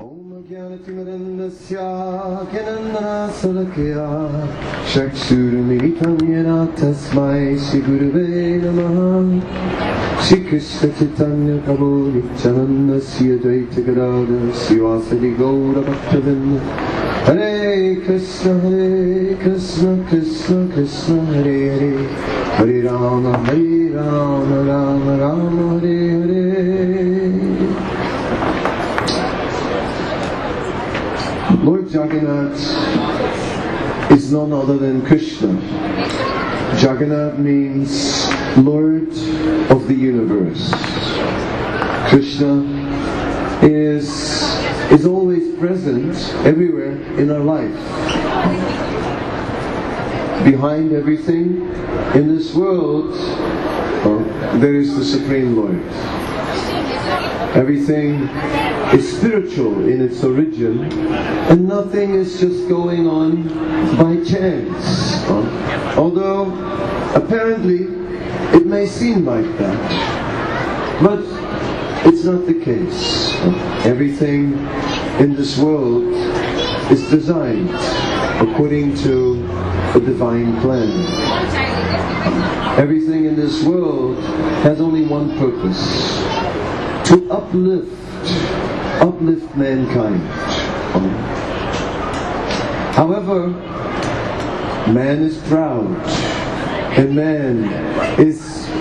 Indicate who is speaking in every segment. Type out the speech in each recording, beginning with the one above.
Speaker 1: ज्ञानतिमिरन्दस्य ज्ञानन्दनाशलाकया चक्षुरुन्मिलितं येन तस्मै श्रीगुरवे नमः। श्रीकृष्णचैतन्यप्रभो नित्यानन्द श्री अद्वैत गदाधर श्रीवासदि गौरभक्तवृन्द। हरे कृष्ण कृष्ण कृष्ण हरे हरे, हरे Ram Ram Ram Hare Hare. Lord Jagannath is none other than Krishna. Jagannath means Lord of the universe. Krishna is always present everywhere in our life. Behind everything in this world, there is the Supreme Lord. Everything is spiritual in its origin, and nothing is just going on by chance. Although apparently it may seem like that, but it's not the case. Everything in this world is designed according to a divine plan. Everything in this world has only one purpose: to uplift mankind. However, man is proud, and man is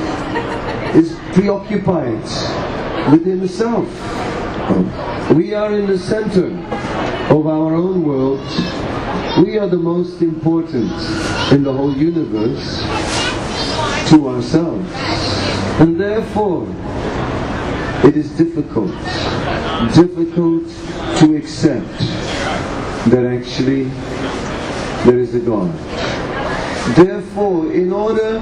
Speaker 1: preoccupied with himself. We are in the center of our own world. We are the most important in the whole universe to ourselves, and therefore it is difficult to accept that actually there is a God. Therefore, in order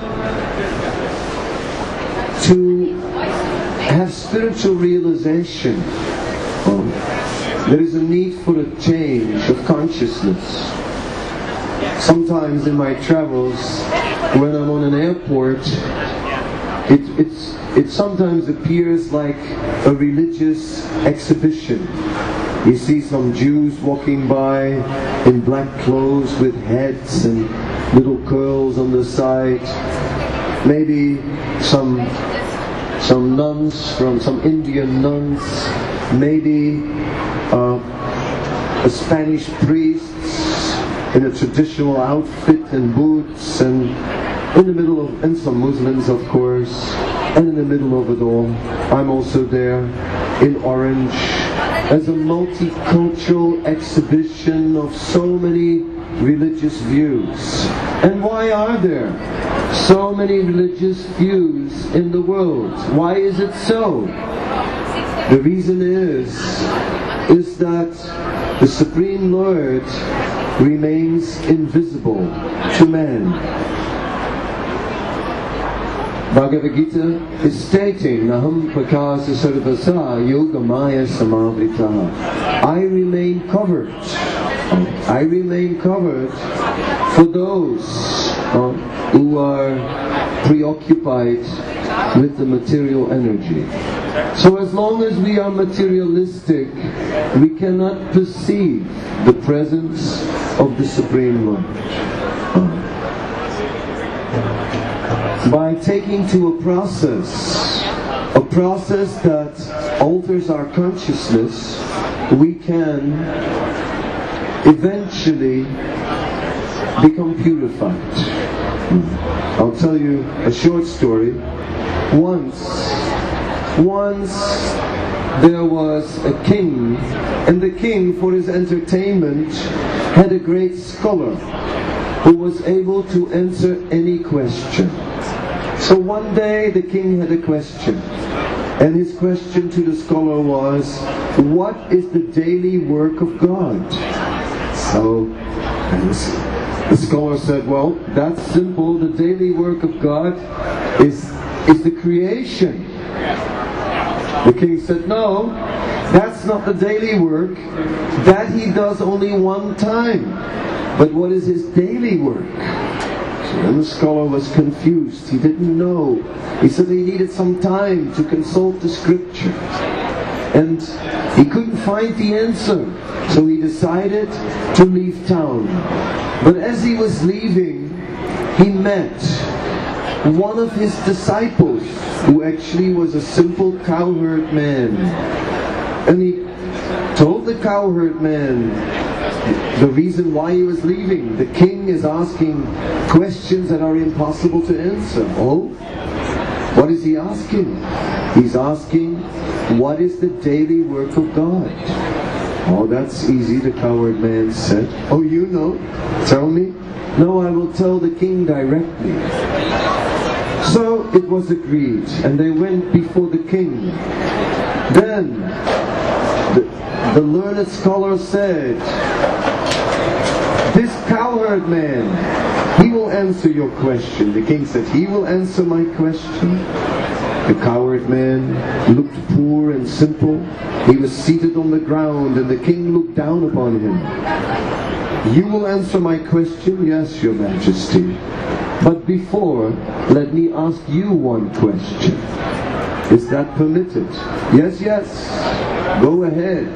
Speaker 1: to have spiritual realization, there is a need for a change of consciousness. Sometimes in my travels, when I'm on an airport, it sometimes appears like a religious exhibition. You see some Jews walking by in black clothes with heads and little curls on the side. Maybe some nuns, from some Indian nuns. Maybe a Spanish priest in a traditional outfit and boots, and some Muslims, of course. And in the middle of it all, I'm also there in orange as a multicultural exhibition of so many religious views. And why are there so many religious views in the world? Why is it so? The reason is that the Supreme Lord remains invisible to man. Bhagavad Gita is stating, Naham prakasa sarvasa yogamaya samavritaha. I remain covered. I remain covered for those who are preoccupied with the material energy. So as long as we are materialistic, we cannot perceive the presence of the Supreme Lord. By taking to a process that alters our consciousness, we can eventually become purified. I'll tell you a short story. Once there was a king, and the king, for his entertainment, had a great scholar who was able to answer any question. So one day the king had a question, and his question to the scholar was, what is the daily work of God? So the scholar said, well, that's simple. The daily work of God is the creation. The king said, no, that's not the daily work. That he does only one time. But what is his daily work? And the scholar was confused. He didn't know. He said he needed some time to consult the scripture. And he couldn't find the answer, so he decided to leave town. But as he was leaving, he met one of his disciples, who actually was a simple cowherd man. And he told the cowherd man the reason why he was leaving. The king is asking questions that are impossible to answer. Oh, what is he asking? He's asking, what is the daily work of God? Oh, that's easy, the cowherd man said. Oh, you know? Tell me. No, I will tell the king directly. So it was agreed, and they went before the king. Then the learned scholar said, this cowherd man, he will answer your question. The king said, he will answer my question. The cowherd man looked poor and simple. He was seated on the ground, and the king looked down upon him. You will answer my question? Yes, your majesty. But before, let me ask you one question. Is that permitted? Yes, yes. Go ahead.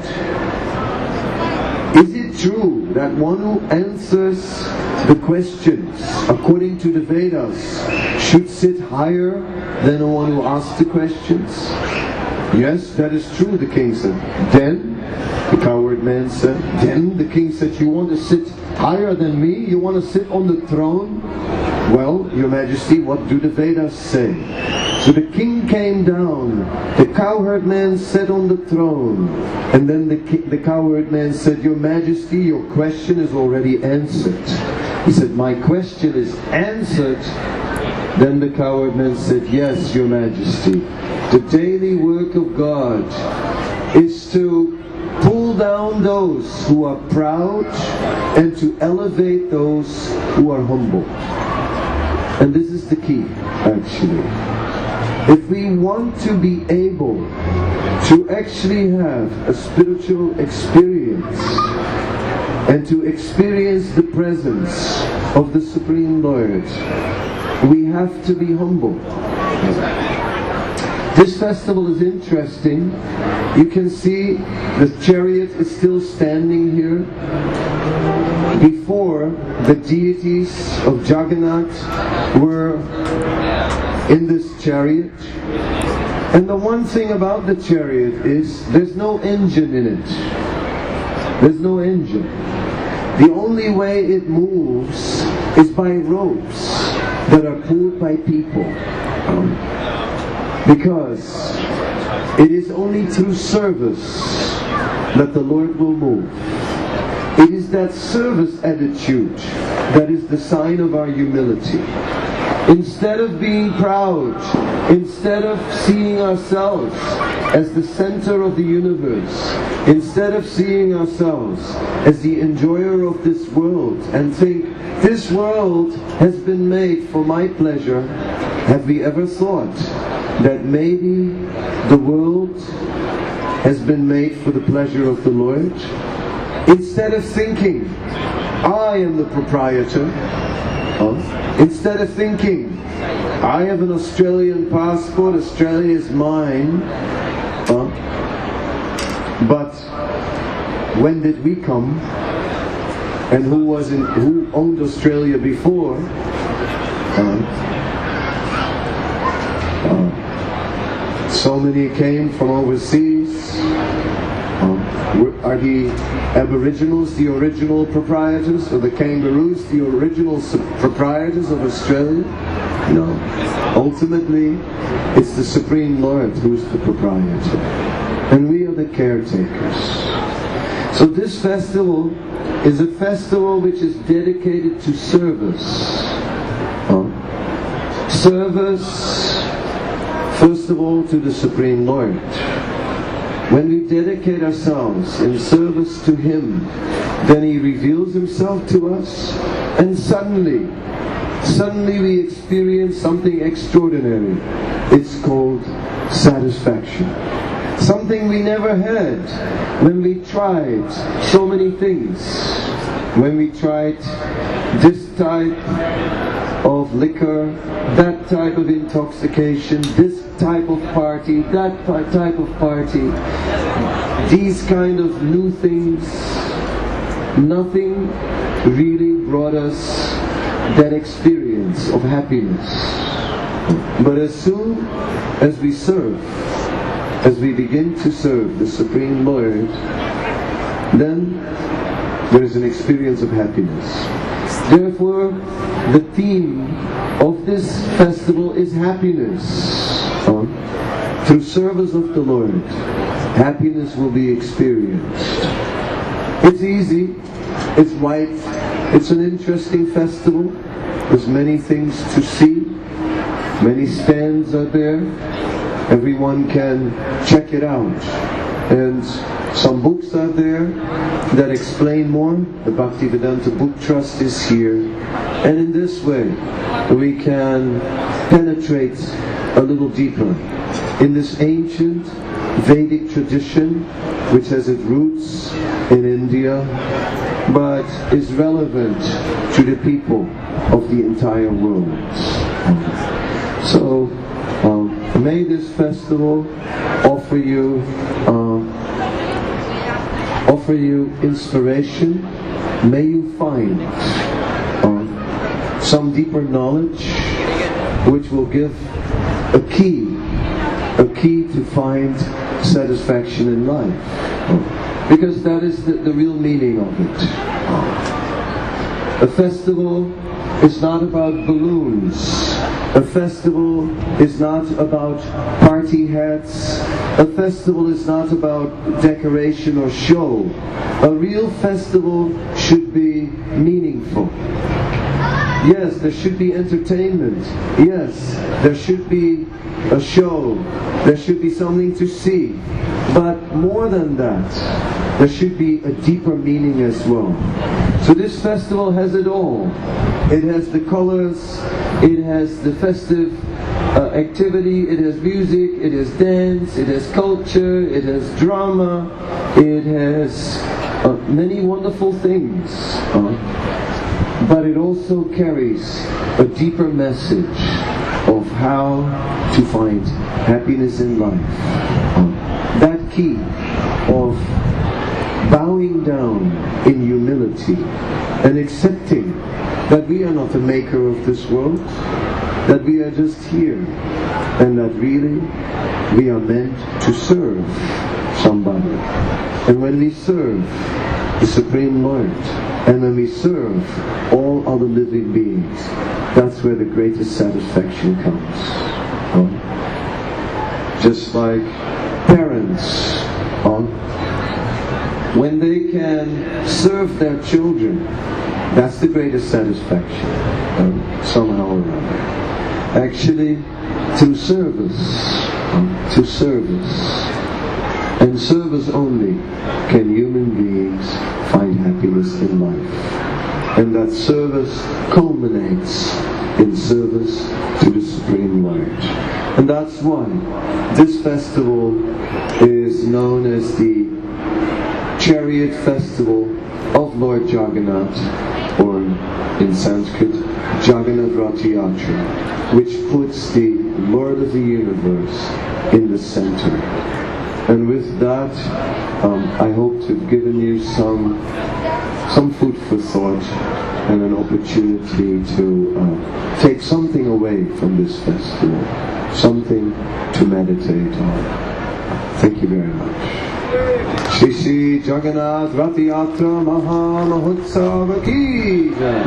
Speaker 1: Is it true that one who answers the questions according to the Vedas should sit higher than the one who asks the questions? Yes, that is true, the king said. Then, the cowherd man said, then the king said, you want to sit higher than me? You want to sit on the throne? Well, your majesty, what do the Vedas say? So the king came down, the cowherd man sat on the throne, and then the cowherd man said, your majesty, your question is already answered. He said, my question is answered. Then the cowherd man said, yes, your majesty. The daily work of God is to pull down those who are proud and to elevate those who are humble. And this is the key, actually. If we want to be able to actually have a spiritual experience and to experience the presence of the Supreme Lord, we have to be humble. This festival is interesting. You can see the chariot is still standing here. Before, the deities of Jagannath were in this chariot. And the one thing about the chariot is there's no engine in it. There's no engine. The only way it moves is by ropes that are pulled by people. Because it is only through service that the Lord will move. It is that service attitude that is the sign of our humility. Instead of being proud, instead of seeing ourselves as the center of the universe, instead of seeing ourselves as the enjoyer of this world and think, this world has been made for my pleasure, have we ever thought that maybe the world has been made for the pleasure of the Lord? Instead of thinking, I am the proprietor, instead of thinking, I have an Australian passport, Australia is mine, but when did we come? And who owned Australia before? So many came from overseas. Are the Aboriginals the original proprietors, or the kangaroos the original proprietors of Australia? No. Ultimately, it's the Supreme Lord who's the proprietor. And we are the caretakers. So this festival is a festival which is dedicated to service. Service, first of all, to the Supreme Lord. When we dedicate ourselves in service to Him, then He reveals Himself to us, and suddenly we experience something extraordinary. It's called satisfaction. Something we never had when we tried so many things. When we tried this type of liquor, that type of intoxication, this type of party, that type of party, these kind of new things, nothing really brought us that experience of happiness. But as soon as we serve, as we begin to serve the Supreme Lord, then there is an experience of happiness. Therefore, the theme of this festival is happiness. Through service of the Lord, happiness will be experienced. It's easy, it's light, it's an interesting festival. There's many things to see, many stands are there. Everyone can check it out. And some books are there that explain more. The Bhaktivedanta Book Trust is here. And in this way, we can penetrate a little deeper in this ancient Vedic tradition, which has its roots in India, but is relevant to the people of the entire world. So, may this festival offer you inspiration. May you find some deeper knowledge which will give a key to find satisfaction in life. Because that is the real meaning of it. A festival is not about balloons. A festival is not about party hats. A festival is not about decoration or show. A real festival should be meaningful. Yes, there should be entertainment. Yes, there should be a show. There should be something to see. But more than that, there should be a deeper meaning as well. So this festival has it all. It has the colors, it has the festive activity, it has music, it has dance, it has culture, it has drama, it has many wonderful things. But it also carries a deeper message of how to find happiness in life. That key of bowing down in humility and accepting that we are not the maker of this world, that we are just here, and that really we are meant to serve somebody. And when we serve the Supreme Lord, and when we serve all other living beings, that's where the greatest satisfaction comes. Just like parents, when they can serve their children, that's the greatest satisfaction, somehow or other. Actually, through service, and service only, can human beings find happiness in life. And that service culminates in service to the Supreme Lord. And that's why this festival is known as the Chariot Festival of Lord Jagannath, or in Sanskrit, Jagannath Rath Yatra, which puts the Lord of the universe in the center. And with that, I hope to have given you some food for thought and an opportunity to take something away from this festival, something to meditate on. Thank you very much. Shri Shri Jagannath Rath Yatra Maha Mahotsava Ki Jai.